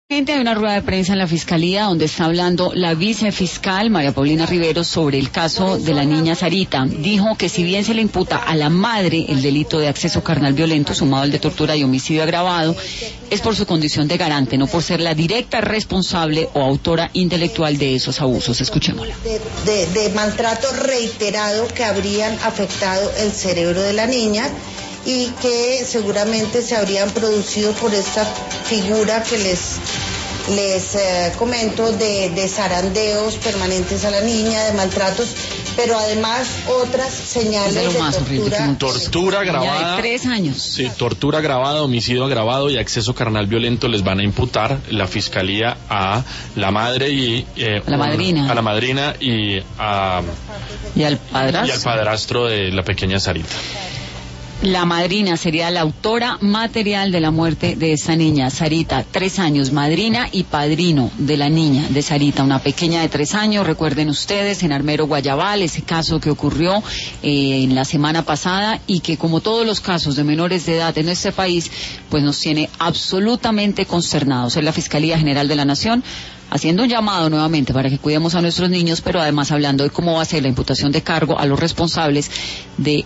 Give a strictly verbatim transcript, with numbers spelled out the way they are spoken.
Hay una rueda de prensa en la Fiscalía donde está hablando la vicefiscal María Paulina Riveros sobre el caso de la niña Sarita. Dijo que si bien se le imputa a la madre el delito de acceso carnal violento sumado al de tortura y homicidio agravado, es por su condición de garante, no por ser la directa responsable o autora intelectual de esos abusos. Escuchémosla. De, de, de maltrato reiterado que habrían afectado el cerebro de la niña y que seguramente se habrían producido por esta figura que les les eh, comento de, de zarandeos permanentes a la niña, de maltratos, pero además otras señales de, de tortura. Tortura agravada. De tres años. Sí, tortura agravada, homicidio agravado y acceso carnal violento les van a imputar la fiscalía a la madre y eh, a la madrina. Un, a la madrina y a y al padrastro. Y al padrastro de la pequeña Sarita. La madrina sería la autora material de la muerte de esta niña, Sarita, tres años, madrina y padrino de la niña, de Sarita, una pequeña de tres años, recuerden ustedes, en Armero, Guayabal, ese caso que ocurrió eh, en la semana pasada y que como todos los casos de menores de edad en este país, pues nos tiene absolutamente consternados. Es la Fiscalía General de la Nación haciendo un llamado nuevamente para que cuidemos a nuestros niños, pero además hablando de cómo va a ser la imputación de cargo a los responsables de